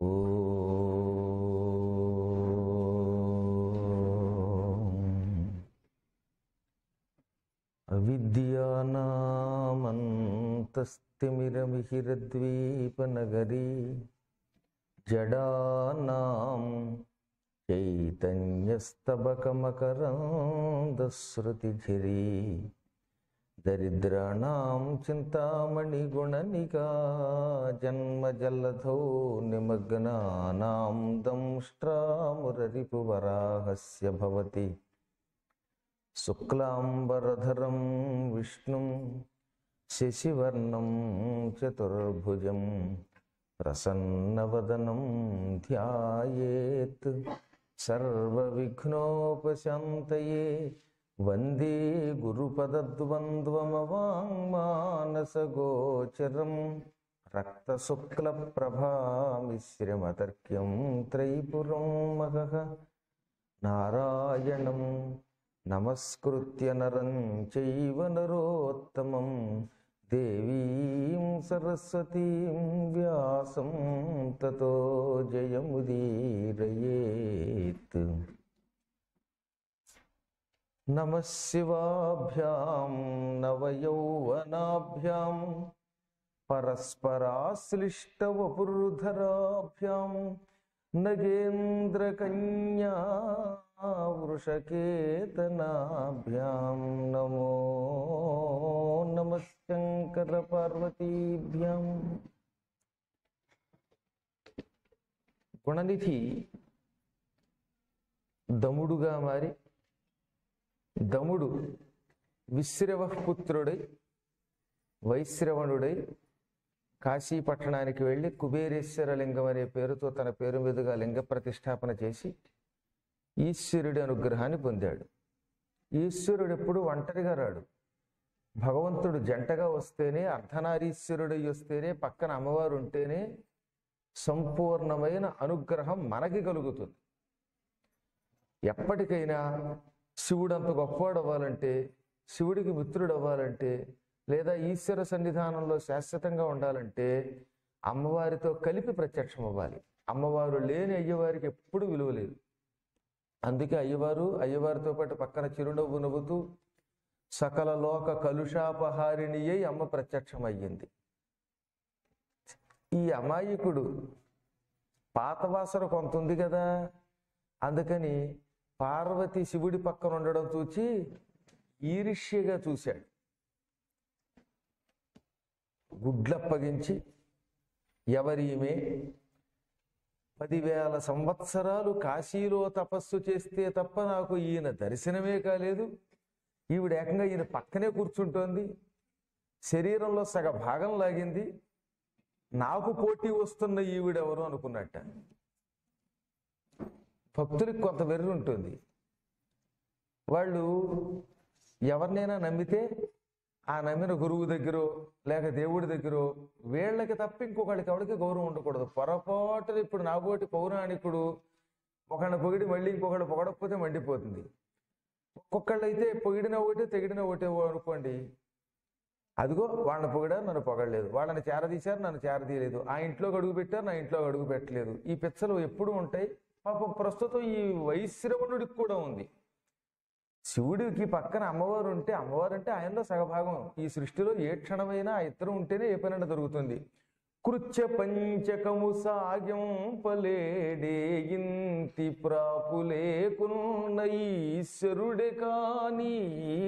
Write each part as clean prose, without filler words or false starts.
అవిద్యానామంతస్తిమిరమిహిరద్వీపనగరీ జడానాం చైతన్యస్తబకమకరందశ్రుతిఝరీ దరిద్రాణం చింతామణిగుణనికా జన్మజలధౌ నిమగ్నానాం దంష్ట్రామురరిపువరాహస్య భవతి శుక్లాంబరధరం విష్ణుం శశివర్ణం చతుర్భుజం ప్రసన్నవదనం ధ్యాయేత్ సర్వవిఘ్నోపశాంతయే వందే గురుపదద్వంద్వమవాంగ్మానసగోచరం రక్తశుక్లప్రభామిశ్రమతర్క్యం త్రైపురం మహః నారాయణం నమస్కృత్య నరం చైవ నరోత్తమం దేవీం సరస్వతీం వ్యాసం తతో జయముదీరయేత్. నమః శివాభ్యాం నవయౌవనాభ్యాం పరస్పరాశ్లిష్టవపుర్ధరాభ్యాం నగేంద్రకన్యా వృషకేతనాభ్యాం నమో నమః శంకర పార్వతీభ్యాం. గుణనిధి దముడుగా మారి దముడు విశ్రవపుత్రుడై వైశ్రవణుడై కాశీ పట్టణానికి వెళ్ళి కుబేరేశ్వర లింగం అనే పేరుతో తన పేరు మీదుగా లింగ ప్రతిష్టాపన చేసి ఈశ్వరుడి అనుగ్రహాన్ని పొందాడు. ఈశ్వరుడు ఎప్పుడు ఒంటరిగా రాడు. భగవంతుడు జంటగా వస్తేనే, అర్ధనారీశ్వరుడై వస్తేనే, పక్కన అమ్మవారు ఉంటేనే సంపూర్ణమైన అనుగ్రహం మనకి కలుగుతుంది. ఎప్పటికైనా శివుడు అంత గొప్పవాడు అవ్వాలంటే, శివుడికి మిత్రుడు అవ్వాలంటే, లేదా ఈశ్వర సన్నిధానంలో శాశ్వతంగా ఉండాలంటే అమ్మవారితో కలిపి ప్రత్యక్షం అవ్వాలి. అమ్మవారు లేని అయ్యవారికి ఎప్పుడు విలువ లేదు. అందుకే అయ్యవారితో పాటు పక్కన చిరునవ్వు నవ్వుతూ సకల లోక కలుషాపహారిణి అయి అమ్మ ప్రత్యక్షం అయ్యింది. ఈ అమాయకుడు పాతవాసన కొంత ఉంది కదా, అందుకని పార్వతి శివుడి పక్కన ఉండడం చూచి ఈర్ష్యగా చూశాడు. గుడ్లప్పగించి ఎవరీమే 10,000 సంవత్సరాలు కాశీలో తపస్సు చేస్తే తప్ప నాకు ఈయన దర్శనమే కాలేదు, ఈవిడ ఏకంగా ఈయన పక్కనే కూర్చుంటోంది, శరీరంలో సగ భాగం లాగింది, నాకు పోటీ వస్తున్న ఈవిడెవరు అనుకున్నట్ట. భక్తులకు కొంత వెర్రి ఉంటుంది. వాళ్ళు ఎవరినైనా నమ్మితే ఆ నమ్మిన గురువు దగ్గర లేక దేవుడి దగ్గర వీళ్ళకి తప్ప ఇంకొకళ్ళకి ఎవరికి గౌరవం ఉండకూడదు. పొరపాటున ఇప్పుడు నాబోటి పౌరాణికుడు ఒకళ్ళని పొగిడి మళ్ళీ ఇంకొకళ్ళు పొగడకపోతే మండిపోతుంది. ఒక్కొక్కళ్ళు అయితే పొగిడిన ఒకటే తెగిడిన ఒకటే అనుకోండి, అదిగో వాళ్ళని పొగిడారు నన్ను పొగడలేదు, వాళ్ళని చేరదీశారు నన్ను చేరదీయలేదు, ఆ ఇంట్లోకి అడుగు పెట్టారు నా ఇంట్లో అడుగు పెట్టలేదు. ఈ పిచ్చలు ఎప్పుడు ఉంటాయి. పాపం ప్రస్తుతం ఈ వైశ్రవణుడికి కూడా ఉంది. శివుడికి పక్కన అమ్మవారు ఉంటే, అమ్మవారు అంటే ఆయనలో సగభాగం. ఈ సృష్టిలో ఏ క్షణమైనా ఆ ఇద్దరు ఉంటేనే ఏ పనైనా దొరుకుతుంది. కృత్య పంచకము సాగ్యం పలేడే ఇంతి ప్రాపులేకున్న ఈశ్వరుడే కాని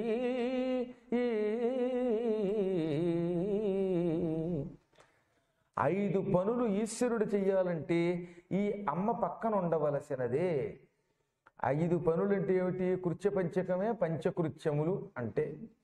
5 పనులు ఈశ్వరుడు చెయ్యాలంటే ఈ అమ్మ పక్కన ఉండవలసినదే. 5 పనులు అంటే ఏమిటి? కృత్య పంచకమే పంచకృత్యములు అంటే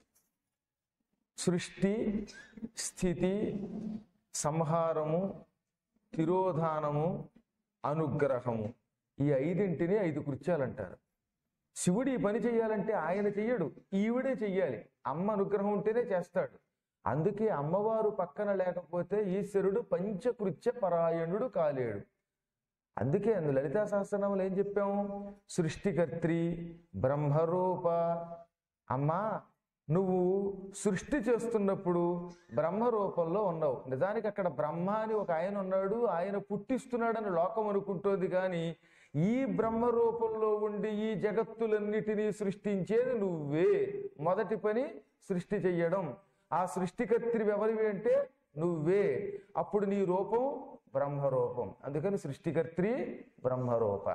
సృష్టి, స్థితి, సంహారము, తిరోధానము, అనుగ్రహము. ఈ 5ంటిని 5 కృత్యాలు అంటారు. శివుడు ఈ పని చెయ్యాలంటే ఆయన చెయ్యడు, ఈవిడే చెయ్యాలి. అమ్మ అనుగ్రహం ఉంటేనే చేస్తాడు. అందుకే అమ్మవారు పక్కన లేకపోతే ఈశ్వరుడు పంచకృత్య పరాయణుడు కాలేడు. అందుకే లలితా సహస్రనామంలో ఏం చెప్పాము? సృష్టికర్త్రి బ్రహ్మరూప. అమ్మా నువ్వు సృష్టి చేస్తున్నప్పుడు బ్రహ్మ రూపంలో ఉన్నావు. నిజానికి అక్కడ బ్రహ్మ అని ఒక ఆయన ఉన్నాడు, ఆయన పుట్టిస్తున్నాడని లోకం అనుకుంటోంది. కానీ ఈ బ్రహ్మ రూపంలో ఉండి ఈ జగత్తులన్నిటినీ సృష్టించేది నువ్వే. మొదటి పని సృష్టి చెయ్యడం. ఆ సృష్టికర్త్రి ఎవరివి అంటే నువ్వే. అప్పుడు నీ రూపం బ్రహ్మరూపం. అందుకని సృష్టికర్త్రి బ్రహ్మరూప.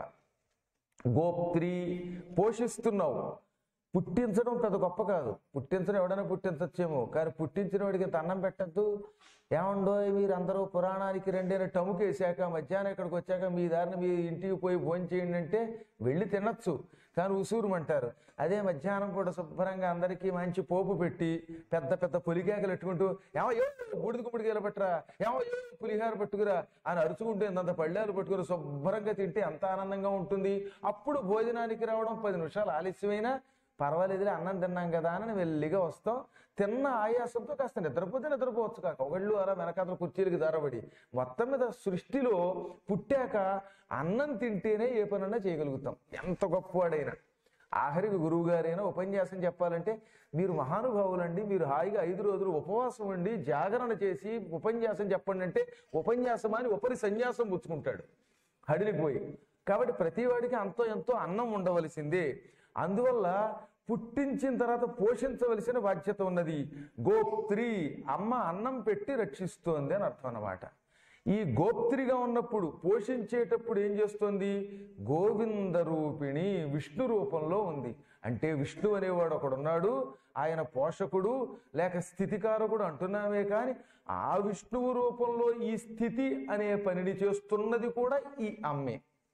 గోప్త్రి, పోషిస్తున్నావు. పుట్టించడం పెద్ద గొప్ప కాదు. పుట్టించడం ఎవడైనా పుట్టించచ్చేమో, కానీ పుట్టించిన వాడికి ఇంత అన్నం పెట్టద్దు. ఏమండో మీరు అందరూ పురాణానికి రెండైన టముకేసాక మధ్యాహ్నం ఇక్కడికి వచ్చాక మీ దారిని మీ ఇంటికి పోయి భోజనం చేయండి అంటే వెళ్ళి తినచ్చు, కానీ ఉసూరుమంటారు. అదే మధ్యాహ్నం కూడా శుభ్రంగా అందరికీ మంచి పోపు పెట్టి పెద్ద పెద్ద పులికేకలు పెట్టుకుంటూ ఏమో బూడిద గుమ్మడికాయలు పట్టరా, ఏమో పులిహార పట్టుకురా అని అరుచుకుంటూ ఇంత పళ్ళాలు పట్టుకుని శుభ్రంగా తింటే ఎంత ఆనందంగా ఉంటుంది. అప్పుడు భోజనానికి రావడం 10 నిమిషాలు ఆలస్యమైనా పర్వాలేదులే, అన్నం తిన్నాం కదా అని వెళ్ళిగా వస్తాం. తిన్న ఆయాసంతో కాస్త నిద్రపోతే నిద్రపోవచ్చు కాక ఒకళ్ళు అలా వెనకాతల కుర్చీలకి దారబడి. మొత్తం మీద సృష్టిలో పుట్టాక అన్నం తింటేనే ఏ పనన్నా చేయగలుగుతాం, ఎంత గొప్పవాడైనా. ఆఖరికి గురువు గారైనా ఉపన్యాసం చెప్పాలంటే మీరు మహానుభావులండి, మీరు హాయిగా 5 రోజులు ఉపవాసం ఉండి జాగరణ చేసి ఉపన్యాసం చెప్పండి అంటే ఉపన్యాసం అని ఉపరి సన్యాసం పుచ్చుకుంటాడు హడిలిపోయి. కాబట్టి ప్రతి వాడికి అంతో ఎంతో అన్నం ఉండవలసిందే. అందువల్ల పుట్టించిన తర్వాత పోషించవలసిన బాధ్యత ఉన్నది. గోప్త్రి, అమ్మ అన్నం పెట్టి రక్షిస్తోంది అని అర్థం అన్నమాట. ఈ గోప్త్రిగా ఉన్నప్పుడు పోషించేటప్పుడు ఏం చేస్తోంది? గోవింద రూపిణి, విష్ణు రూపంలో ఉంది. అంటే విష్ణు అనేవాడు ఒకడున్నాడు, ఆయన పోషకుడు లేక స్థితికారకుడు అంటున్నామే, కానీ ఆ విష్ణువు రూపంలో ఈ స్థితి అనే పనిని చేస్తున్నది కూడా ఈ అమ్మే.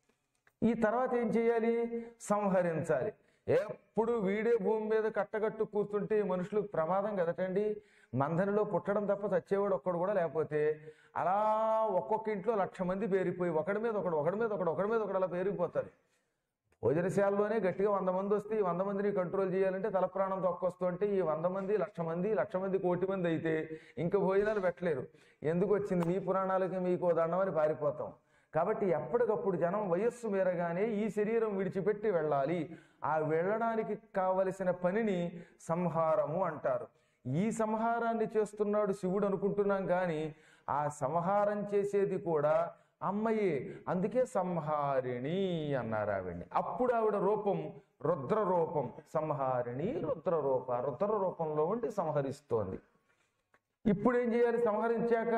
ఈ తర్వాత ఏం చేయాలి? సంహరించాలి. ఎప్పుడు వీడే భూమి మీద కట్టగట్టు కూర్చుంటే మనుషులకు ప్రమాదం కదటండి. మందరిలో పుట్టడం తప్ప చచ్చేవాడు ఒక్కడు కూడా లేకపోతే అలా ఒక్కొక్క ఇంట్లో 1,00,000 మంది పేరిపోయి ఒకడి మీద ఒకడు ఒకడి మీద ఒకడు ఒకడి మీద ఒకడు అలా పేరిపోతారు. భోజనశాలలోనే గట్టిగా 100 మంది వస్తే ఈ 100 మందిని కంట్రోల్ చేయాలంటే తల ప్రాణం తొక్కొస్తుంటే ఈ 100 మంది 1,00,000 మంది 1,00,000 మంది 1,00,00,000 మంది అయితే ఇంకా భోజనాలు పెట్టలేరు. ఎందుకు వచ్చింది మీ పురాణాలకి మీకు దండమని పారిపోతాం. కాబట్టి ఎప్పటికప్పుడు జనం వయస్సు మేరగానే ఈ శరీరం విడిచిపెట్టి వెళ్ళాలి. ఆ వెళ్ళడానికి కావలసిన పనిని సంహారము అంటారు. ఈ సంహారాన్ని చేస్తున్నాడు శివుడు అనుకుంటున్నాం, కానీ ఆ సంహారం చేసేది కూడా అమ్మయే. అందుకే సంహారిణి అన్నారు ఆవిడ్ని. అప్పుడు ఆవిడ రూపం రుద్ర రూపం. సంహారిణి రుద్రరూప, రుద్ర రూపంలో ఉండి సంహరిస్తోంది. ఇప్పుడు ఏం చేయాలి? సంహరించాక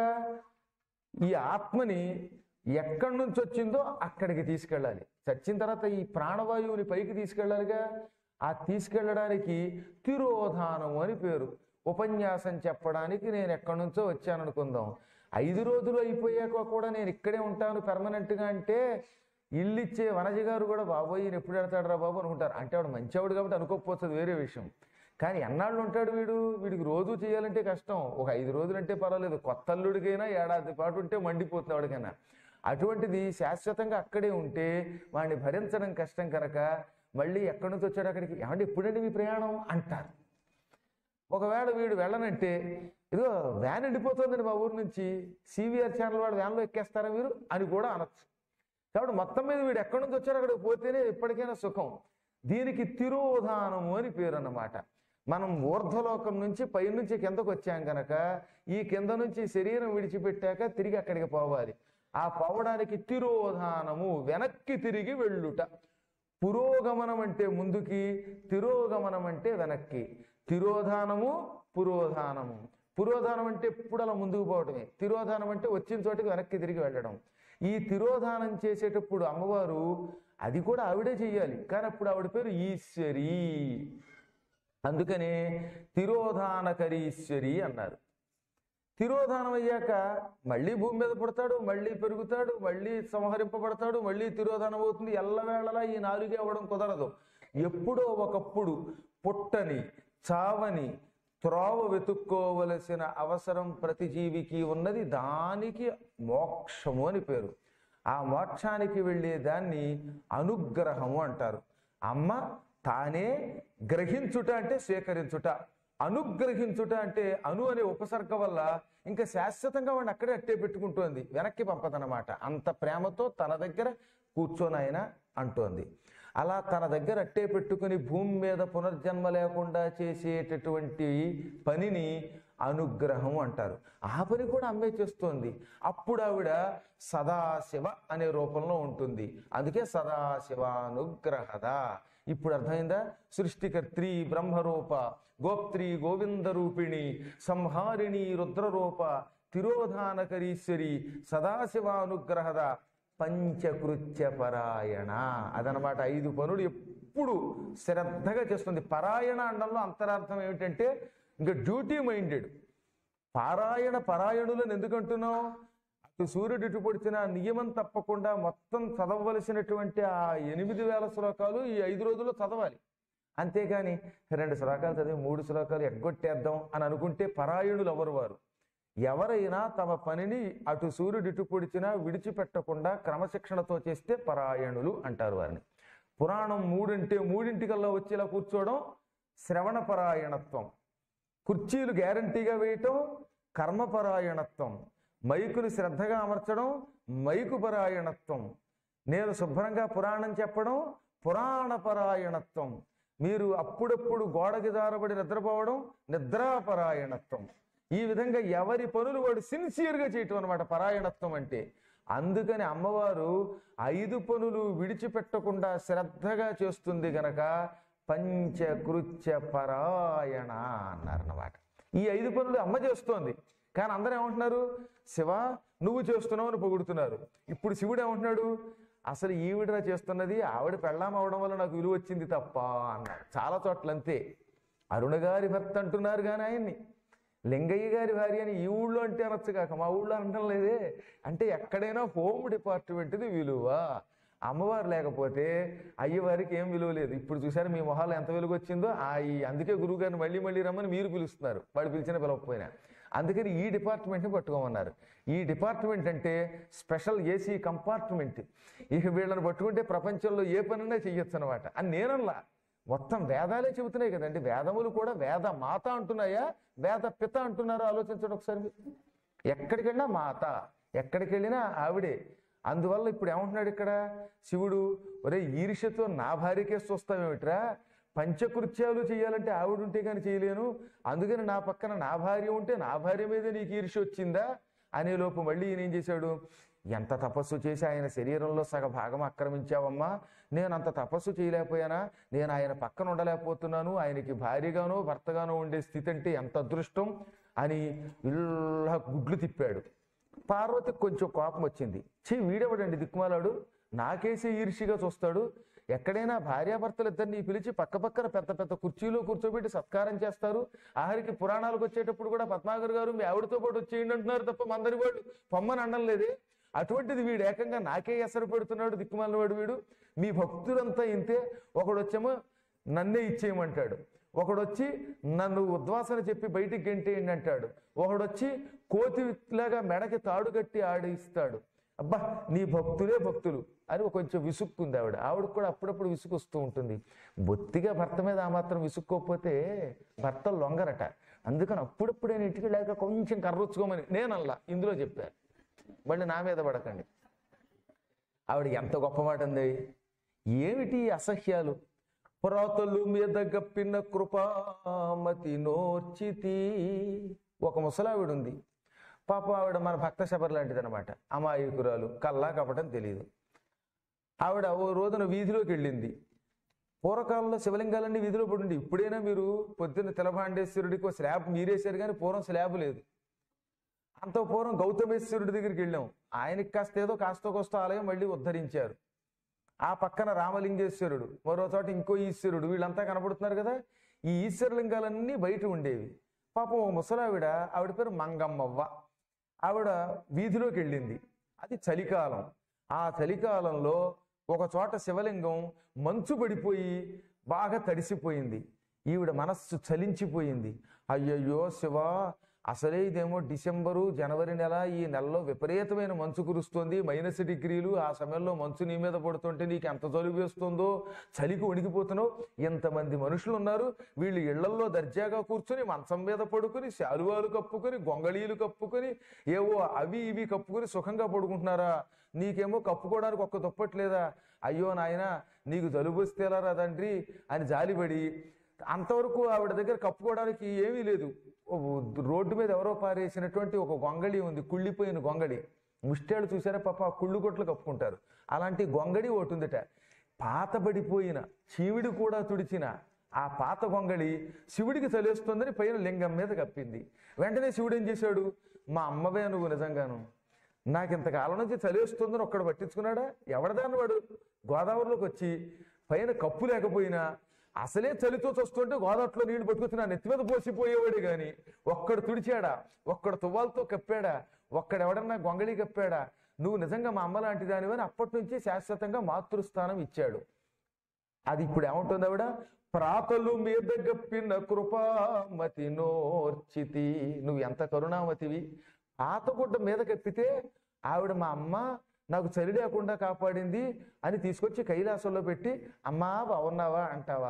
ఈ ఆత్మని ఎక్కడి నుంచి వచ్చిందో అక్కడికి తీసుకెళ్ళాలి. చచ్చిన తర్వాత ఈ ప్రాణవాయువుని పైకి తీసుకెళ్ళాలిగా. ఆ తీసుకెళ్ళడానికి తిరోధానము అని పేరు. ఉపన్యాసం చెప్పడానికి నేను ఎక్కడి నుంచో వచ్చాననుకుందాం. 5 రోజులు అయిపోయాక కూడా నేను ఇక్కడే ఉంటాను పెర్మనెంట్గా అంటే ఇల్లు ఇచ్చే వనజ గారు కూడా బాబోయ్ ఈయన ఎప్పుడు వెళ్తాడు రా బాబు అనుకుంటారు. అంటే వాడు మంచివాడు కాబట్టి అనుకోకపోతుంది, వేరే విషయం. కానీ ఎన్నాళ్ళు ఉంటాడు వీడికి రోజు చేయాలంటే కష్టం. ఒక 5 రోజులు అంటే పర్వాలేదు, కొత్త అల్లుడికైనా ఏడాది పాటు ఉంటే మండిపోతుంది వాడికైనా. అటువంటిది శాశ్వతంగా అక్కడే ఉంటే వాడిని భరించడం కష్టం కనుక మళ్ళీ ఎక్కడి నుంచి వచ్చాడు అక్కడికి, ఏమంటే ఎప్పుడండి మీ ప్రయాణం అంటారు. ఒకవేళ వీడు వెళ్ళనంటే ఇదిగో వ్యాన్ వెళ్ళిపోతుందండి మా ఊరు నుంచి, సివిఆర్ ఛానల్ వాడు వ్యాన్లో ఎక్కేస్తారా మీరు అని కూడా అనొచ్చు. కాబట్టి మొత్తం మీద వీడు ఎక్కడి నుంచి వచ్చారో అక్కడికి పోతేనే ఎప్పటికైనా సుఖం. దీనికి తిరోధానము అని పేరు అన్నమాట. మనం ఊర్ధ్వలోకం నుంచి పైనుంచి కిందకు వచ్చాం కనుక ఈ కింద నుంచి శరీరం విడిచిపెట్టాక తిరిగి అక్కడికి పోవాలి. ఆ పోవడానికి తిరోధానము, వెనక్కి తిరిగి వెళ్ళుట. పురోగమనం అంటే ముందుకి, తిరోగమనం అంటే వెనక్కి. తిరోధానము పురోధానము. పురోధానం అంటే ఎప్పుడు అలా ముందుకు పోవటమే, తిరోధానం అంటే వచ్చిన చోటికి వెనక్కి తిరిగి వెళ్ళడం. ఈ తిరోధానం చేసేటప్పుడు అమ్మవారు అది కూడా ఆవిడే చెయ్యాలి, కానీ అప్పుడు ఆవిడ పేరు ఈశ్వరి. అందుకనే తిరోధానకరీశ్వరి అన్నారు. తిరోధానం అయ్యాక మళ్ళీ భూమి మీద పుడతాడు, మళ్ళీ పెరుగుతాడు, మళ్ళీ సంహరింపబడతాడు, మళ్ళీ తిరోధానం అవుతుంది. ఎల్లవేళలా ఈ 4 అవ్వడం కుదరదు. ఎప్పుడో ఒకప్పుడు పుట్టని చావని త్రోవ వెతుక్కోవలసిన అవసరం ప్రతి జీవికి ఉన్నది. దానికి మోక్షము అని పేరు. ఆ మోక్షానికి వెళ్ళే దాన్ని అనుగ్రహము అంటారు. అమ్మ తానే గ్రహించుట అంటే స్వీకరించుట, అనుగ్రహించుట అంటే అను అనే ఉపసర్గ వల్ల ఇంకా శాశ్వతంగా వాడిని అక్కడే అట్టే పెట్టుకుంటోంది, వెనక్కి పంపదనమాట. అంత ప్రేమతో తన దగ్గర కూర్చొని ఆయన అంటోంది. అలా తన దగ్గర అట్టే పెట్టుకుని భూమి మీద పునర్జన్మ లేకుండా చేసేటటువంటి పనిని అనుగ్రహం అంటారు. ఆ పని కూడా అమ్మే చేస్తోంది. అప్పుడు ఆవిడ సదాశివ అనే రూపంలో ఉంటుంది. అందుకే సదాశివానుగ్రహద. ఇప్పుడు అర్థమైందా? సృష్టికర్త్రి బ్రహ్మరూప, గోప్త్రి గోవింద రూపిణి, సంహారిణి రుద్రరూప, తిరోధానకరీశ్వరి, సదాశివానుగ్రహద, పంచకృత్య పరాయణ. అదనమాట 5 పనులు ఎప్పుడు శ్రద్ధగా చేస్తుంది. పరాయణ అండంలో అంతరార్థం ఏమిటంటే ఇంకా డ్యూటీ మైండెడ్. పరాయణులను ఎందుకంటున్నాం? అటు సూర్యుడు ఇటు పొడిచిన నియమం తప్పకుండా మొత్తం చదవవలసినటువంటి ఆ 8000 శ్లోకాలు ఈ 5 రోజుల్లో చదవాలి. అంతేగాని 2 శ్లోకాలు చదివి 3 శ్లోకాలు ఎగ్గొట్టేద్దాం అని అనుకుంటే పరాయణులు ఎవరు వారు? ఎవరైనా తమ పనిని అటు సూర్యుడు ఇటు పొడిచినా విడిచిపెట్టకుండా క్రమశిక్షణతో చేస్తే పరాయణులు అంటారు వారిని. పురాణం 3 అంటే 3 వచ్చేలా కూర్చోవడం శ్రవణ పరాయణత్వం. కుర్చీలు గ్యారంటీగా వేయటం కర్మపరాయణత్వం. మైకులు శ్రద్ధగా అమర్చడం మైకు పరాయణత్వం. నేను శుభ్రంగా పురాణం చెప్పడం పురాణపరాయణత్వం. మీరు అప్పుడప్పుడు గోడకి జారబడి నిద్రపోవడం నిద్రాపరాయణత్వం. ఈ విధంగా ఎవరి పనులు వాడు సిన్సియర్గా చేయటం అనమాట పరాయణత్వం అంటే. అందుకని అమ్మవారు 5 పనులు విడిచిపెట్టకుండా శ్రద్ధగా చేస్తుంది గనక పంచకృత్య పరాయణ అన్నారన్నమాట. ఈ 5 పనులు అమ్మ చేస్తోంది. కానీ అందరూ ఏమంటున్నారు? శివ నువ్వు చేస్తున్నావు అని పొగుడుతున్నారు. ఇప్పుడు శివుడు ఏమంటున్నాడు? అసలు ఈవిడరా చేస్తున్నది, ఆవిడ పెళ్ళాం అవడం వల్ల నాకు విలువ వచ్చింది తప్ప అన్నాడు. చాలా చోట్ల అంతే. అరుణ గారి భర్త అంటున్నారు కానీ ఆయన్ని లింగయ్య గారి భార్య అని ఈ ఊళ్ళో అంటే అనొచ్చు కాక మా ఊళ్ళో అనడం లేదే. అంటే ఎక్కడైనా హోమ్ డిపార్ట్మెంట్ది విలువ. అమ్మవారు లేకపోతే అయ్యవారికి ఏం విలువ లేదు. ఇప్పుడు చూసారు మీ మొహాలు ఎంత వెలుగు వచ్చిందో. అందుకే గురువు గారిని మళ్ళీ మళ్ళీ రమ్మని మీరు పిలుస్తున్నారు, వాడు పిలిచినా పిలవకపోయినా. అందుకని ఈ డిపార్ట్మెంట్ని పట్టుకోమన్నారు. ఈ డిపార్ట్మెంట్ అంటే స్పెషల్ ఏసీ కంపార్ట్మెంట్. ఇక వీళ్ళని పట్టుకుంటే ప్రపంచంలో ఏ పనైనా చెయ్యొచ్చు అనమాట అని నేనల్లా. మొత్తం వేదాలే చెబుతున్నాయి కదండి. వేదములు కూడా వేద మాత అంటున్నాయా, వేద పిత అంటున్నారో ఆలోచించండి ఒకసారి. ఎక్కడికి వెళ్ళినా మాత, ఎక్కడికి వెళ్ళినా ఆవిడే. అందువల్ల ఇప్పుడు ఏమంటున్నాడు ఇక్కడ శివుడు? ఒరే ఈర్ష్యతో నా భార్యకే చూస్తామేమిట్రా? పంచకృత్యాలు చేయాలంటే ఆవిడ ఉంటే కానీ చేయలేను. అందుకని నా పక్కన నా భార్య ఉంటే నా భార్య మీద నీకు ఈర్ష్య వచ్చిందా అనేలోపు మళ్ళీ ఈయన ఏం చేశాడు? ఎంత తపస్సు చేసి ఆయన శరీరంలో సగ భాగం ఆక్రమించావమ్మా, నేను అంత తపస్సు చేయలేకపోయానా? నేను ఆయన పక్కన ఉండలేకపోతున్నాను. ఆయనకి భార్యగానో భర్తగానో ఉండే స్థితి అంటే ఎంత అదృష్టం అని ఇలా గుడ్లు తిప్పాడు. పార్వతికి కొంచెం కోపం వచ్చింది. వీడెవడండి దిక్కుమాలాడు, నాకేసే ఈర్షిగా చూస్తాడు. ఎక్కడైనా భార్యాభర్తలు ఇద్దరిని పిలిచి పక్క పక్కన పెద్ద పెద్ద కుర్చీలో కూర్చోబెట్టి సత్కారం చేస్తారు. ఆఖరికి పురాణాలకు వచ్చేటప్పుడు కూడా పద్మాగర్ గారు మీ ఆవిడతో పాటు వచ్చేయండి అంటున్నారు తప్ప మందరి వాడు పొమ్మని అనడం లేదే. అటువంటిది వీడు ఏకంగా నాకే ఎసరు పెడుతున్నాడు దిక్కుమాలవాడు వీడు. మీ భక్తులంతా ఇంతే. ఒకడు వచ్చేమో నన్నే ఇచ్చేయమంటాడు, ఒకడొచ్చి నన్ను ఉద్వాసన చెప్పి బయటికి గెంటేయండి అంటాడు, ఒకడొచ్చి కోతిలాగా మెడకి తాడు కట్టి ఆడిస్తాడు. అబ్బా నీ భక్తులే భక్తులు అని కొంచెం విసుక్కుంది ఆవిడ. ఆవిడకు కూడా అప్పుడప్పుడు విసుగు వస్తూ ఉంటుంది. బొత్తిగా భర్త మీద ఆ మాత్రం విసుక్కోకపోతే భర్త లొంగరట. అందుకని అప్పుడప్పుడే ఇంటికి లేక కొంచెం కర్రొచ్చుకోమని నేనల్లా ఇందులో చెప్పాను. మళ్ళీ నా మీద పడకండి. ఆవిడ ఎంత గొప్ప మాట అంది. ఏమిటి అసహ్యాలు? పురాతలు మీద గప్పిన కృపామతి నోర్చితి. ఒక ముసలావిడ ఉంది పాప. ఆవిడ మన భక్త శబర్ లాంటిది అనమాట. అమాయకురాలు, కల్లా కపటం తెలియదు. ఆవిడ ఓ రోజున వీధిలోకి వెళ్ళింది. పూర్వకాలంలో శివలింగాలన్నీ వీధిలో పడుండి. ఇప్పుడైనా మీరు పొద్దున్న తిలభాండేశ్వరుడికి స్లాబ్ మీరేశారు కానీ పూర్వం స్లాబ్ లేదు. అంత పూర్వం గౌతమేశ్వరుడి దగ్గరికి వెళ్ళాం. ఆయనకి కాస్త ఏదో కాస్త కోస్త ఆలయం మళ్ళీ ఉద్ధరించారు. ఆ పక్కన రామలింగేశ్వరుడు, మరో చోట ఇంకో ఈశ్వరుడు, వీళ్ళంతా కనబడుతున్నారు కదా. ఈ ఈశ్వరలింగాలన్నీ బయట ఉండేవి. పాపం ఒక ముసలావిడ, ఆవిడ పేరు మంగమ్మవ్వ. ఆవిడ వీధిలోకి వెళ్ళింది. అది చలికాలం. ఆ చలికాలంలో ఒక చోట శివలింగం మంచు పడిపోయి బాగా తడిసిపోయింది. ఈవిడ మనస్సు చలించిపోయింది. అయ్యయ్యో శివ, అసలే ఇదేమో డిసెంబరు జనవరి నెల, ఈ నెలలో విపరీతమైన మంచు కురుస్తోంది, -డిగ్రీలు. ఆ సమయంలో మంచు నీ మీద పడుతుంటే నీకు ఎంత జలుబు వేస్తుందో, చలికి వణికిపోతున్నావు. ఎంతమంది మనుషులు ఉన్నారు, వీళ్ళు ఇళ్లల్లో దర్జాగా కూర్చొని మంచం మీద పడుకుని శాలువాలు కప్పుకొని గొంగళీలు కప్పుకొని ఏవో అవి ఇవి కప్పుకొని సుఖంగా పడుకుంటున్నారా? నీకేమో కప్పుకోవడానికి ఒక్క దుప్పట్లేదా? అయ్యో నాయనా, నీకు జలుబు వస్తే ఎలా తండ్రి అని జాలిపడి, అంతవరకు ఆవిడ దగ్గర కప్పుకోవడానికి ఏమీ లేదు. రోడ్డు మీద ఎవరో పారేసినటువంటి ఒక గొంగళి ఉంది, కుళ్ళిపోయిన గొంగళి. ముష్టేళ్ళు చూసారా పాప, కుళ్ళు కొట్లు కప్పుకుంటారు. అలాంటి గొంగళి ఒకటి ఉందిట. పాతబడిపోయిన చీవిడి కూడా తుడిచిన ఆ పాత గొంగళి శివుడికి చలేస్తుందని పైన లింగం మీద కప్పింది. వెంటనే శివుడు ఏం చేశాడు, మా అమ్మవే నువ్వు నిజంగాను, నాకు ఇంతకాలం నుంచి చలేస్తుందని ఒక్కడు పట్టించుకున్నాడా? ఎవడదాన్ని వాడు గోదావరిలోకి వచ్చి పైన కప్పు లేకపోయినా అసలే చలితో చూస్తుంటే గోదావరిలో నీళ్లు పట్టుకొచ్చి నా నెత్తి మీద పోసిపోయేవాడే గాని ఒక్కడు తుడిచాడా? ఒక్కడు తువ్వాలతో కప్పాడా? ఒక్కడెవడన్నా గొంగళి కప్పాడా? నువ్వు నిజంగా మా అమ్మ లాంటి దానివని అప్పటి నుంచి శాశ్వతంగా మాతృస్థానం ఇచ్చాడు. అది ఇప్పుడు ఏమంటుంది ఆవిడ, ప్రాతలు మీద గప్పిన కృపామతి నోర్చితి. నువ్వు ఎంత కరుణామతివి. పాతగుడ్డ మీద కప్పితే ఆవిడ మా అమ్మ నాకు చలి లేకుండా కాపాడింది అని తీసుకొచ్చి కైలాసంలో పెట్టి అమ్మా బాగున్నావా అంటావా?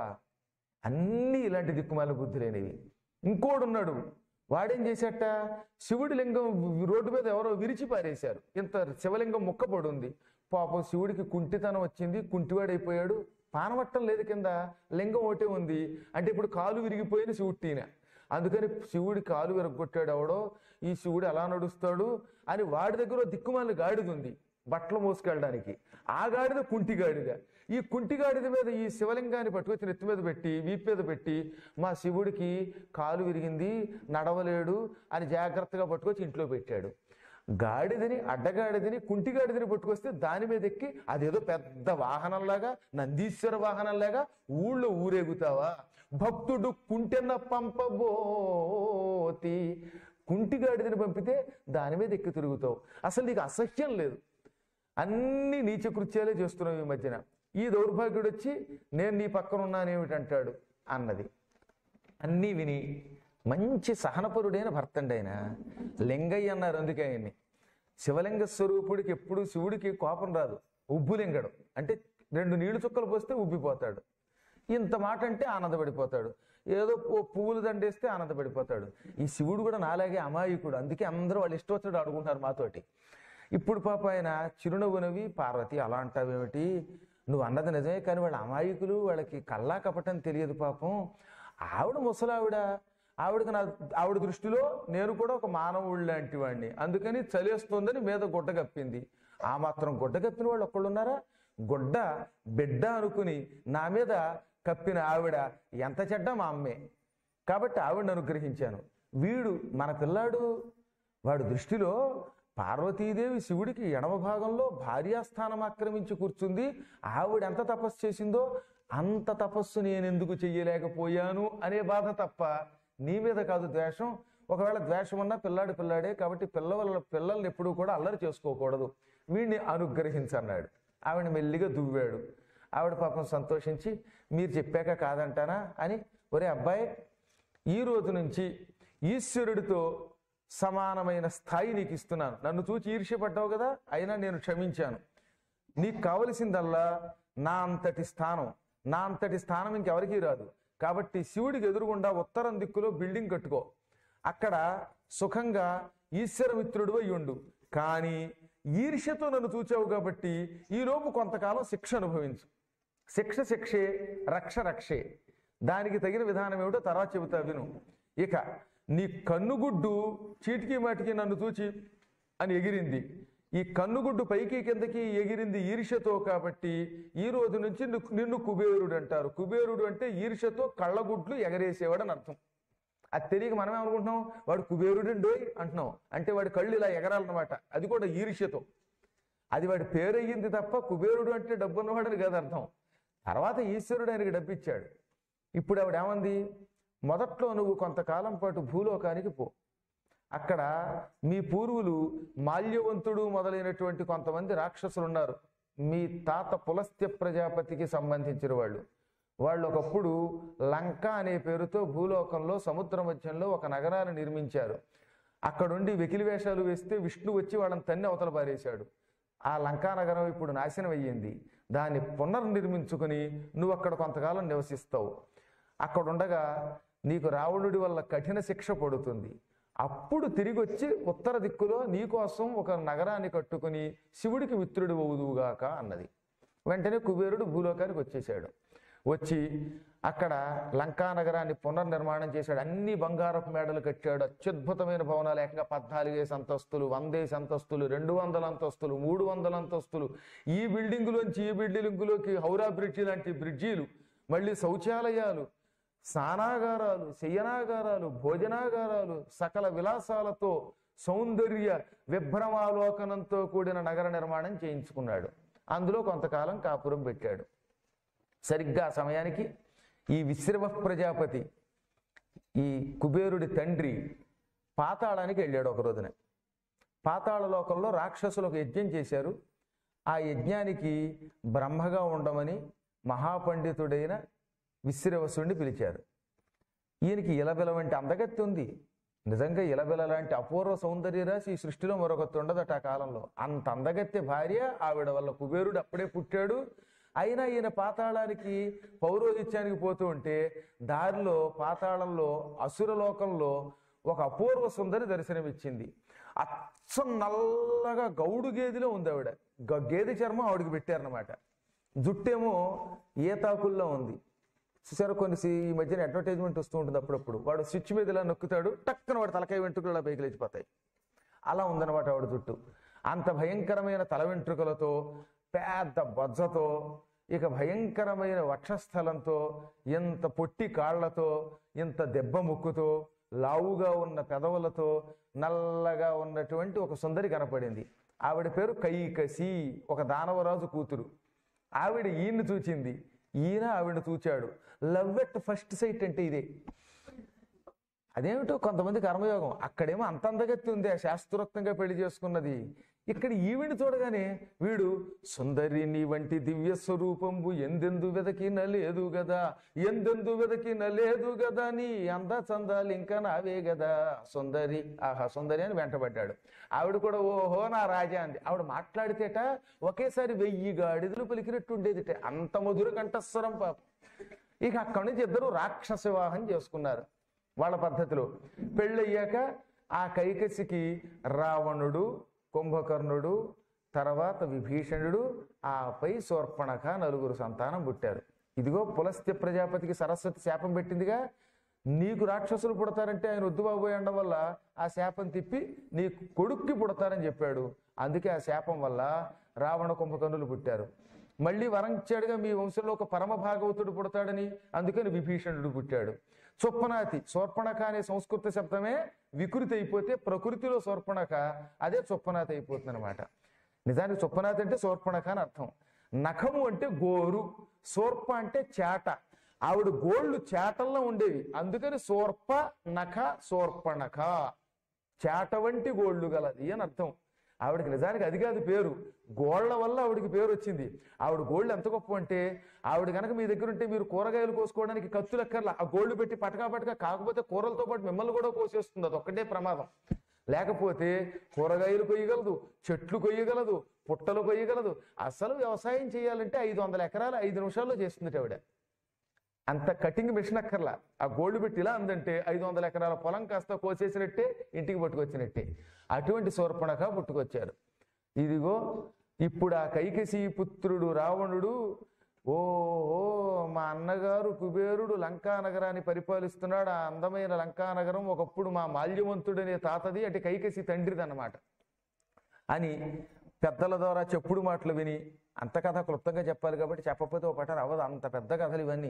అన్నీ ఇలాంటి దిక్కుమాల బుద్ధులేనివి. ఇంకోడున్నాడు, వాడేం చేశాట, శివుడి లింగం రోడ్డు మీద ఎవరో విరిచి పారేశారు. ఇంత శివలింగం ముక్కపడి ఉంది. పాపం శివుడికి కుంటితనం వచ్చింది, కుంటివాడైపోయాడు. పానవట్టం లేదు, కింద లింగం ఒకటే ఉంది. అంటే ఇప్పుడు కాలు విరిగిపోయిన శివుడిన. అందుకని శివుడి కాలు విరగొట్టాడు ఎవడో, ఈ శివుడు ఎలా నడుస్తాడు అని వాడి దగ్గర దిక్కుమాల గాడిద ఉంది బట్టలు మోసుకెళ్ళడానికి. ఆ గాడిద కుంటిగాడిద. ఈ కుంటిగాడిద మీద ఈ శివలింగాన్ని పట్టుకొచ్చి నెత్తి మీద పెట్టి వీపు మీద పెట్టి మా శివుడికి కాలు విరిగింది నడవలేడు అని జాగ్రత్తగా పట్టుకొచ్చి ఇంట్లో పెట్టాడు. గాడిదని, అడ్డగాడిదని, కుంటిగాడిదని పట్టుకొస్తే దాని మీద ఎక్కి అదేదో పెద్ద వాహనంలాగా, నందీశ్వర వాహనంలాగా ఊళ్ళో ఊరేగుతావా? భక్తుడు కుంటెన్న పంపబోతి. కుంటిగాడిదని పంపితే దాని మీద ఎక్కి తిరుగుతావు. అసలు నీకు అసహ్యం లేదు. అన్ని నీచ కృత్యాలే చేస్తున్నావు ఈ మధ్యన. ఈ దౌర్భాగ్యుడు వచ్చి నేను నీ పక్కన ఉన్నానేమిటంటాడు అన్నది. అన్నీ విని మంచి సహనపరుడైన భర్తండి ఆయన. లింగయ్య అన్నారు అందుకే ఆయన్ని. శివలింగ స్వరూపుడికి ఎప్పుడు శివుడికి కోపం రాదు, ఉబ్బులింగడు. అంటే 2 నీళ్లు చుక్కలు పోస్తే ఉబ్బిపోతాడు. ఇంత మాట అంటే ఆనందపడిపోతాడు. ఏదో పువ్వులు దండేస్తే ఆనందపడిపోతాడు. ఈ శివుడు కూడా నాలాగే అమాయకుడు. అందుకే అందరూ వాళ్ళు ఇష్టం వచ్చినట్టు ఆడుకుంటారు మాతోటి. ఇప్పుడు పాప ఆయన చిరునవ్వునవి, పార్వతి అలా అంటావేమిటి, నువ్వు అన్నది నిజమే, కానీ వాళ్ళ అమాయకులు, వాళ్ళకి కల్లా కపటం తెలియదు పాపం. ఆవిడ ముసలావిడ, ఆవిడ దృష్టిలో నేను కూడా ఒక మానవుడు లాంటి వాడిని. అందుకని చలేస్తుందని మీద గుడ్డ కప్పింది. ఆ మాత్రం గుడ్డ కప్పిన వాళ్ళు ఒక్కళ్ళు ఉన్నారా? గుడ్డ బిడ్డ అనుకుని నా మీద కప్పిన ఆవిడ ఎంత చెడ్డ మా అమ్మే. కాబట్టి ఆవిడని అనుగ్రహించాను. వీడు మన పిల్లాడు, వాడు దృష్టిలో పార్వతీదేవి శివుడికి ఎడమ భాగంలో భార్యాస్థానం ఆక్రమించి కూర్చుంది. ఆవిడ ఎంత తపస్సు చేసిందో అంత తపస్సు నేను ఎందుకు చెయ్యలేకపోయాను అనే బాధ తప్ప నీ మీద కాదు ద్వేషం. ఒకవేళ ద్వేషం ఉన్నా పిల్లాడే. కాబట్టి పిల్లల్ని ఎప్పుడూ కూడా అల్లరి చేసుకోకూడదు, వీడిని అనుగ్రహించన్నాడు. ఆవిడ మెల్లిగా దువ్వాడు. ఆవిడ పాపం సంతోషించి మీరు చెప్పాక కాదంటానా అని, ఒరే అబ్బాయి, ఈ రోజు నుంచి ఈశ్వరుడితో సమానమైన స్థాయి నీకు ఇస్తున్నాను. నన్ను చూచి ఈర్ష్యపడ్డావు కదా, అయినా నేను క్షమించాను. నీకు కావలసిందల్లా నా అంతటి స్థానం ఇంకెవరికీ రాదు. కాబట్టి శివుడికి ఎదురుగుండా ఉత్తరం దిక్కులో బిల్డింగ్ కట్టుకో, అక్కడ సుఖంగా ఈశ్వరమిత్రుడు అయి ఉండు. కానీ ఈర్ష్యతో నన్ను చూచావు కాబట్టి ఈలోపు కొంతకాలం శిక్ష అనుభవించు. శిక్షే రక్షే. దానికి తగిన విధానం ఏమిటో తర్వాత చెబుతా విను. ఇక నీ కన్నుగుడ్డు చీటికి మాటికి నన్ను చూచి అని ఎగిరింది. ఈ కన్నుగుడ్డు పైకి కిందకి ఎగిరింది ఈర్ష్యతో. కాబట్టి ఈ రోజు నుంచి నిన్ను కుబేరుడు అంటారు. కుబేరుడు అంటే ఈర్ష్యతో కళ్ళగుడ్లు ఎగరేసేవాడు అని అర్థం. అది తెలియక మనమే అనుకుంటున్నాం వాడు కుబేరుడండోయ్ అంటున్నాం. అంటే వాడి కళ్ళు ఇలా ఎగరాలన్నమాట. అది కూడా ఈర్ష్యతో. అది వాడి పేరు అయ్యింది తప్ప కుబేరుడు అంటే డబ్బు ఉన్నవాడని కాదు అర్థం. తర్వాత ఈశ్వరుడు ఆయనకి డబ్బిచ్చాడు. ఇప్పుడు ఆవిడ ఏమంది, మొదట్లో నువ్వు కొంతకాలం పాటు భూలోకానికి పో. అక్కడ మీ పూర్వులు మాల్యవంతుడు మొదలైనటువంటి కొంతమంది రాక్షసులు ఉన్నారు. మీ తాత పులస్త్య ప్రజాపతికి సంబంధించిన వాళ్ళు ఒకప్పుడు లంక అనే పేరుతో భూలోకంలో సముద్ర మధ్యంలో ఒక నగరాన్ని నిర్మించారు. అక్కడుండి వెకిలి వేషాలు వేస్తే విష్ణు వచ్చి వాళ్ళని తన్ని అవతల పారేశాడు. ఆ లంకానగరం ఇప్పుడు నాశనం అయ్యింది. దాన్ని పునర్నిర్మించుకుని నువ్వు అక్కడ కొంతకాలం నివసిస్తావు. అక్కడుండగా నీకు రావణుడి వల్ల కఠిన శిక్ష పడుతుంది. అప్పుడు తిరిగి వచ్చి ఉత్తర దిక్కులో నీకోసం ఒక నగరాన్ని కట్టుకుని శివుడికి మిత్రుడు అవుదువుగాక అన్నది. వెంటనే కుబేరుడు భూలోకానికి వచ్చేసాడు. వచ్చి అక్కడ లంకా నగరాన్ని పునర్నిర్మాణం చేశాడు. అన్ని బంగారపు మేడలు కట్టాడు. అత్యద్భుతమైన భవనాలు, ఏకంగా 14 అంతస్తులు, 100 అంతస్తులు, 200 అంతస్తులు, 300 అంతస్తులు. ఈ బిల్డింగులోంచి ఈ బిల్డింగులోకి హౌరా బ్రిడ్జి లాంటి బ్రిడ్జీలు, మళ్ళీ శౌచాలయాలు, స్నానాగారాలు, శయనాగారాలు, భోజనాగారాలు, సకల విలాసాలతో సౌందర్య విభ్రమాలోకనంతో కూడిన నగర నిర్మాణం చేయించుకున్నాడు. అందులో కొంతకాలం కాపురం పెట్టాడు. సరిగ్గా ఆ సమయానికి ఈ విశ్రవ ప్రజాపతి, ఈ కుబేరుడి తండ్రి, పాతాళానికి వెళ్ళాడు ఒక రోజున. పాతాళ లోకంలో రాక్షసులు ఒక యజ్ఞం చేశారు. ఆ యజ్ఞానికి బ్రహ్మగా ఉండమని మహాపండితుడైన విశ్రవసుడిని పిలిచారు. ఈయనకి ఇలబెల వంటి అందగత్తి ఉంది. నిజంగా ఇలబెల లాంటి అపూర్వ సౌందర్య రాశి ఈ సృష్టిలో మరొకటి ఉండదట ఆ కాలంలో. అంత అందగత్తె భార్య ఆవిడ వల్ల కుబేరుడు అప్పుడే పుట్టాడు. అయినా ఈయన పాతాళానికి పౌరోహిత్యానికి పోతూ ఉంటే దారిలో పాతాళంలో అసురలోకంలో ఒక అపూర్వ సుందరి దర్శనమిచ్చింది. అచ్చం నల్లగా గౌడు గేదెలో ఉంది ఆవిడ. గేదె చర్మం ఆవిడకి పెట్టారనమాట. జుట్టేమో ఏతాకుల్లో ఉంది. చూసారు, కొన్ని ఈ మధ్యన అడ్వర్టైజ్మెంట్ వస్తూ ఉంటుంది అప్పుడప్పుడు. వాడు స్విచ్ మీద ఇలా నొక్కుతాడు, టక్కున వాడు తలకాయ వెంట్రుకలు ఇలా పైకి లేచిపోతాయి. అలా ఉందన్నమాట ఆవిడ జుట్టు. అంత భయంకరమైన తల వెంట్రుకలతో, పెద్ద బొజ్జతో, ఇక భయంకరమైన వక్షస్థలంతో, ఇంత పొట్టి కాళ్లతో, ఇంత దెబ్బ ముక్కుతో, లావుగా ఉన్న పెదవులతో, నల్లగా ఉన్నటువంటి ఒక సుందరి కనపడింది. ఆవిడ పేరు కైకసి, ఒక దానవరాజు కూతురు. ఆవిడ ఈయన్ని చూచింది, ఈయన ఆవిడ చూచాడు. లవ్ ఎట్ ఫస్ట్ సైట్ అంటే ఇదే. అదేమిటో కొంతమంది కర్మయోగం. అక్కడేమో అంత అందగత్తి ఉంది, శాస్త్రోక్తంగా పెళ్లి చేసుకున్నది. ఇక్కడ ఈవిని చూడగానే వీడు సుందరి నీ వంటి దివ్య స్వరూపంబు ఎందెందు వెదకిన లేదు గదా, ఎందెందు వెదకిన లేదు గదా, నీ అంద చందాలు ఇంకా నావే గదా సుందరి, ఆహా సుందరి అని వెంటబడ్డాడు. ఆవిడ కూడా ఓహో నా రాజా అంది. ఆవిడ మాట్లాడితేట ఒకేసారి 1000 గాడిదలు పలికినట్టు ఉండేదిట, అంత మధుర కంఠస్వరం పాపం. ఇక అక్కడి నుంచి ఇద్దరు రాక్షస వివాహం చేసుకున్నారు వాళ్ళ పద్ధతిలో. పెళ్ళయ్యాక ఆ కైకసికి రావణుడు, కుంభకర్ణుడు, తర్వాత విభీషణుడు, ఆపై శూర్పణఖ 4 సంతానం పుట్టారు. ఇదిగో పులస్త్య ప్రజాపతికి సరస్వతి శాపం పెట్టిందిగా, నీకు రాక్షసులు పుడతారంటే ఆయన వద్దుబాబోయ్ అనడం వల్ల ఆ శాపం తిప్పి నీ కొడుక్కి పుడతారని చెప్పాడు. అందుకే ఆ శాపం వల్ల రావణ కుంభకర్ణులు పుట్టారు. మళ్ళీ వరం ఇచ్చాడుగా, మీ వంశంలో ఒక పరమ భాగవతుడు పుడతాడని, అందుకని విభీషణుడు పుట్టాడు. చొప్పనాతి, శూర్పణఖ అనే సంస్కృత శబ్దమే వికృతి అయిపోతే ప్రకృతిలో శూర్పణఖ, అదే చొప్పనాతి అయిపోతుంది అనమాట. నిజానికి చొప్పనాతి అంటే శూర్పణఖ అని అర్థం. నఖము అంటే గోరు, శూర్ప అంటే చేట. ఆవిడ గోళ్ళు చేటల్లో ఉండేవి, అందుకని శూర్ప నఖ శూర్పణఖ, చేట వంటి గోళ్ళు గలది అని అర్థం. ఆవిడకి నిజానికి అది కాదు పేరు, గోళ్ల వల్ల ఆవిడకి పేరు వచ్చింది. ఆవిడ గోళ్ళు ఎంత గొప్ప అంటే, ఆవిడ కనుక మీ దగ్గర ఉంటే మీరు కూరగాయలు కోసుకోవడానికి కత్తులు ఎక్కర్లా, ఆ గోళ్ళు పెట్టి పటకా పటకా, కాకపోతే కూరలతో పాటు మిమ్మల్ని కూడా కోసేస్తుంది, అది ఒక్కటే ప్రమాదం. లేకపోతే కూరగాయలు కొయ్యగలదు, చెట్లు కొయ్యగలదు, పుట్టలు కొయ్యగలదు. అసలు వ్యవసాయం చేయాలంటే 500 ఎకరాలు 5 నిమిషాల్లో చేస్తుంది ఆవిడ. అంత కటింగ్ మిషన్ అక్కర్లా, ఆ గోల్డ్ పెట్టి ఇలా అందంటే 500 ఎకరాల పొలం కాస్త కోసేసినట్టే, ఇంటికి పట్టుకొచ్చినట్టే. అటువంటి శూర్పణఖ పుట్టుకొచ్చారు. ఇదిగో ఇప్పుడు ఆ కైకసి పుత్రుడు రావణుడు, ఓహో మా అన్నగారు కుబేరుడు లంకా నగరాన్ని పరిపాలిస్తున్నాడు, ఆ అందమైన లంకా నగరం ఒకప్పుడు మా మాల్యవంతుడనే తాతది, అంటే కైకసి తండ్రిది అన్నమాట అని పెద్దల ద్వారా చెప్పుడు మాటలు విని, అంత కథ క్లుప్తంగా చెప్పాలి కాబట్టి చెప్పకపోతే ఒక పటారు అవ్వదు, అంత పెద్ద కథలు ఇవన్నీ.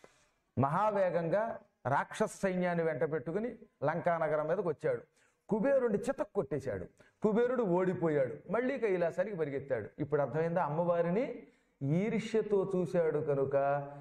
మహావేగంగా రాక్షస సైన్యాన్ని వెంట పెట్టుకుని లంకా నగరం మీదకి వచ్చాడు. కుబేరుడిని చితక్ కొట్టేశాడు. కుబేరుడు ఓడిపోయాడు, మళ్ళీ కైలాసానికి పరిగెత్తాడు. ఇప్పుడు అర్థమైందా, అమ్మవారిని ఈర్ష్యతో చూశాడు కనుక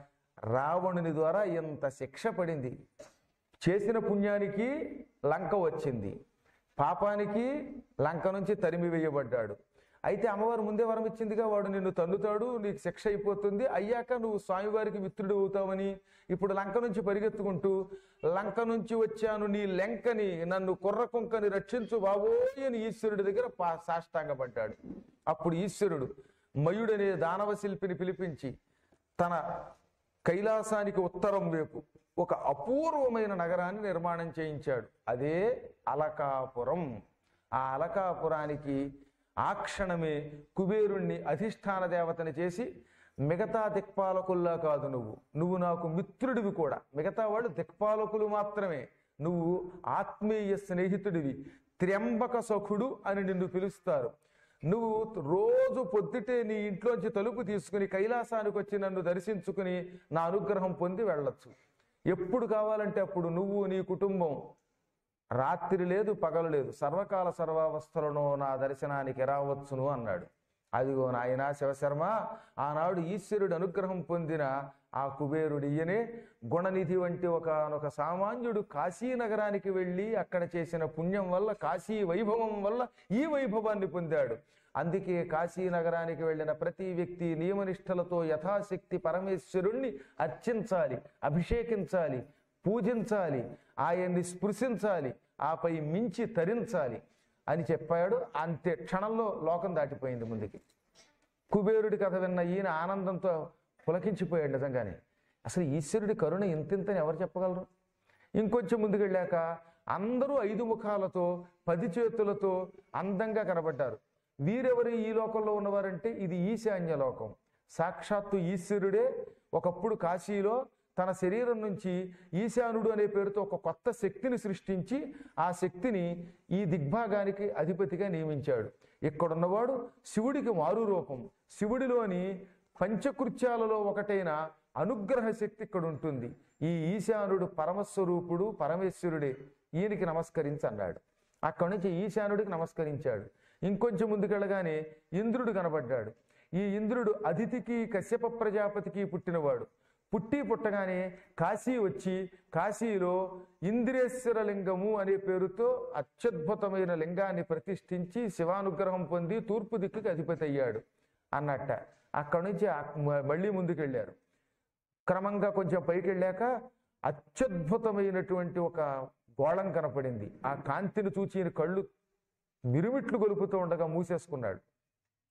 రావణుని ద్వారా ఎంత శిక్ష పడింది. చేసిన పుణ్యానికి లంక వచ్చింది, పాపానికి లంక నుంచి తరిమి వేయబడ్డాడు. అయితే అమ్మవారు ముందే వరం ఇచ్చిందిగా, వాడు నిన్ను తన్నుతాడు, నీకు శిక్ష అయిపోతుంది, అయ్యాక నువ్వు స్వామివారికి మిత్రుడు అవుతావని. ఇప్పుడు లంక నుంచి పరిగెత్తుకుంటూ, లంక నుంచి వచ్చాను నీ లెంకని, నన్ను కుర్ర కుంకని రక్షించు బాబోయ్ అని ఈశ్వరుడి దగ్గర సాష్టాంగపడ్డాడు. అప్పుడు ఈశ్వరుడు మయుడనే దానవ శిల్పిని పిలిపించి తన కైలాసానికి ఉత్తరం వైపు ఒక అపూర్వమైన నగరాన్ని నిర్మాణం చేయించాడు. అదే అలకాపురం. ఆ అలకాపురానికి ఆ క్షణమే కుబేరుణ్ణి అధిష్టాన దేవతని చేసి, మిగతా దిక్పాలకుల్లా కాదు, నువ్వు నాకు మిత్రుడివి కూడా, మిగతా వాళ్ళు దిక్పాలకులు మాత్రమే, నువ్వు ఆత్మీయ స్నేహితుడివి, త్ర్యంబక సఖుడు అని నిన్ను పిలుస్తారు. నువ్వు రోజు పొద్దుటే నీ ఇంట్లోంచి తలుపు తీసుకుని కైలాసానికి వచ్చి నన్ను దర్శించుకుని నా అనుగ్రహం పొంది వెళ్ళొచ్చు. ఎప్పుడు కావాలంటే అప్పుడు నువ్వు నీ కుటుంబం రాత్రి లేదు పగలు లేదు సర్వకాల సర్వావస్థలను నా దర్శనానికి రావచ్చును అన్నాడు. అదిగో నాయనా శివశర్మ, ఆనాడు ఈశ్వరుడు అనుగ్రహం పొందిన ఆ కుబేరుడు ఈయనే. గుణనిధి వంటి ఒకనొక సామాన్యుడు కాశీ నగరానికి వెళ్ళి అక్కడ చేసిన పుణ్యం వల్ల, కాశీ వైభవం వల్ల ఈ వైభవాన్ని పొందాడు. అందుకే కాశీ నగరానికి వెళ్ళిన ప్రతి వ్యక్తి నియమనిష్టలతో యథాశక్తి పరమేశ్వరుణ్ణి అర్చించాలి, అభిషేకించాలి, పూజించాలి, ఆయన్ని స్పృశించాలి, ఆపై మించి తరించాలి అని చెప్పాడు. అంతే క్షణంలో లోకం దాటిపోయింది ముందుకి. కుబేరుడి కథ విన్న ఈయన ఆనందంతో పులకించిపోయాడు. నిజంగానే అసలు ఈశ్వరుడి కరుణ ఇంతింతని ఎవరు చెప్పగలరు? ఇంకొంచెం ముందుకెళ్ళాక అందరూ 5 ముఖాలతో 10 చేతులతో అందంగా కనబడ్డారు. వీరెవరు ఈ లోకంలో ఉన్నవారంటే ఇది ఈశాన్య లోకం. సాక్షాత్తు ఈశ్వరుడే ఒకప్పుడు కాశీలో తన శరీరం నుంచి ఈశానుడు అనే పేరుతో ఒక కొత్త శక్తిని సృష్టించి ఆ శక్తిని ఈ దిగ్భాగానికి అధిపతిగా నియమించాడు. ఇక్కడున్నవాడు శివుడికి మారు రూపం. శివుడిలోని పంచకృత్యాలలో ఒకటైన అనుగ్రహ శక్తి ఇక్కడ ఉంటుంది. ఈ ఈశానుడు పరమస్వరూపుడు, పరమేశ్వరుడే, ఈయనకి నమస్కరించి అన్నాడు. అక్కడి నుంచి ఈశానుడికి నమస్కరించాడు. ఇంకొంచెం ముందుకెళ్ళగానే ఇంద్రుడు కనబడ్డాడు. ఈ ఇంద్రుడు అదితికి కశ్యప ప్రజాపతికి పుట్టినవాడు. పుట్టగానే కాశీ వచ్చి కాశీలో ఇంద్రేశ్వర లింగము అనే పేరుతో అత్యద్భుతమైన లింగాన్ని ప్రతిష్ఠించి శివానుగ్రహం పొంది తూర్పు దిక్కుకి అధిపతి అయ్యాడు అన్నట్ట. అక్కడి నుంచి మళ్ళీ ముందుకెళ్ళారు. క్రమంగా కొంచెం పైకి వెళ్ళాక అత్యద్భుతమైనటువంటి ఒక గోళం కనపడింది. ఆ కాంతిని చూచి ఈయన కళ్ళు మిరుమిట్లు గొలుపుతూ ఉండగా మూసేసుకున్నాడు.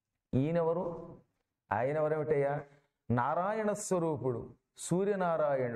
ఈయనెవరు? ఆయనెవరేమిటయ్యా? నారాయణ స్వరూపుడు, సూర్యనారాయణుడు.